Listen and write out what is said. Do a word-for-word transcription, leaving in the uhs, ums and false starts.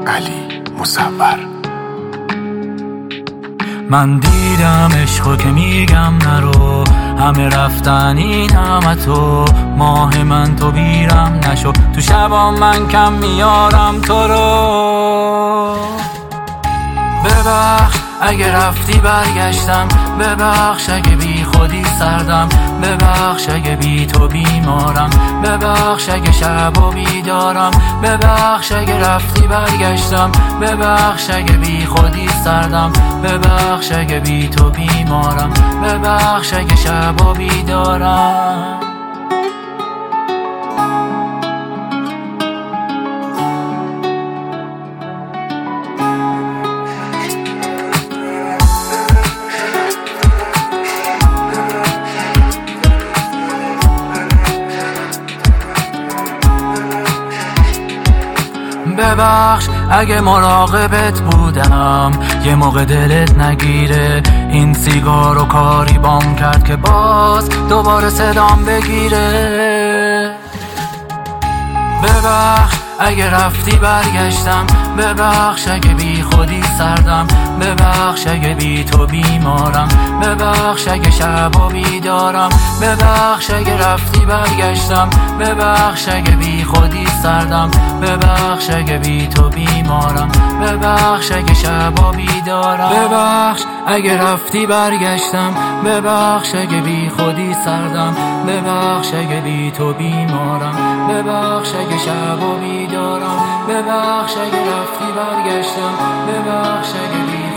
علی مصور. من دیدم عشقو که میگم نرو، همه رفتن این همه تو، ماه من تو بیرم نشو، تو شبام من کم میارم تو رو. ببخش اگه رفتی برگشتم، ببخش اگه بی خودی سردم، ببخش اگه بی تو بیمارم، ببخش اگه شب و بیدارم، ببخش اگه رفتی برگشتم، ببخش اگه بی خودی سردم، ببخش اگه بی تو بیمارم، ببخش اگه شب و بیدارم. ببخش اگه مراقبت بودم، یه موقع دلت نگیره، این سیگارو کاری بام کرد که باز دوباره صدام بگیره. ببخش اگه رفتی برگشتم، ببخش اگه بی خودی سردم، ببخش اگه بی تو بیمارم، ببخش اگه شب و بیدارم، ببخش اگه رفتی برگشتم، ببخش اگه بی خودی سردم، ببخش اگه بی تو بیمارم، ببخش اگه شب و بیدارم. ببخش اگه رفتی برگشتم، ببخش اگه بی خودی سردم، ببخش اگه بی تو بیمارم، ببخش اگه شب و بیدارم، ببخش اگه رفتی برگشتم، ببخش اگه بی